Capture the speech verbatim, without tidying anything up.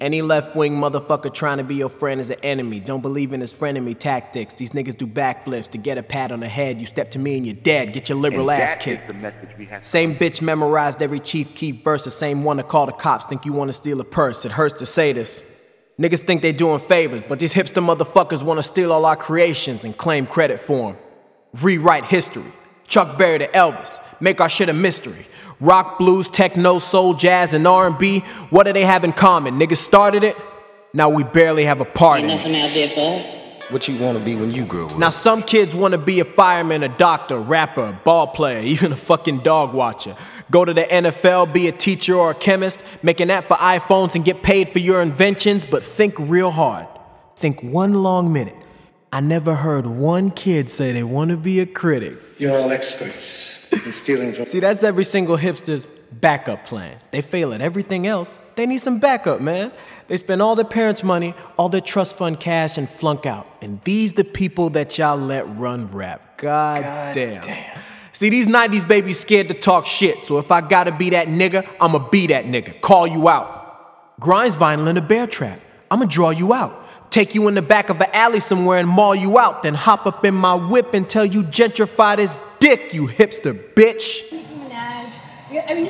Any left-wing motherfucker trying to be your friend is an enemy. Don't believe in his frenemy tactics. These niggas do backflips to get a pat on the head. You step to me and you're dead. Get your liberal and ass that kicked. Is the message we have. Same bitch memorized every Chief Keef verse. The same one to call the cops. Think you wanna steal a purse. It hurts to say this. Niggas think they doing favors, but these hipster motherfuckers wanna steal all our creations and claim credit for them. Rewrite history. Chuck Berry to Elvis. Make our shit a mystery. Rock, blues, techno, soul, jazz, and R and B. What do they have in common? Niggas started it. Now we barely have a part in it. Ain't nothing out there for us. What you wanna be when you grow up? Now some kids wanna be a fireman, a doctor, rapper, ball player, even a fucking dog watcher. Go to the N F L, be a teacher or a chemist, make an app for iPhones and get paid for your inventions, but think real hard. Think one long minute. I never heard one kid say they wanna be a critic. You're all experts in stealing from... See, that's every single hipster's backup plan. They fail at everything else. They need some backup, man. They spend all their parents' money, all their trust fund cash, and flunk out. And these the people that y'all let run rap. God, God damn. damn. See, these nineties babies scared to talk shit, so if I gotta be that nigga, I'ma be that nigga. Call you out. Grind's vinyl in a bear trap. I'ma draw you out. Take you in the back of an alley somewhere and maul you out. Then hop up in my whip and tell you gentrify this dick, you hipster bitch. Minaj. I mean,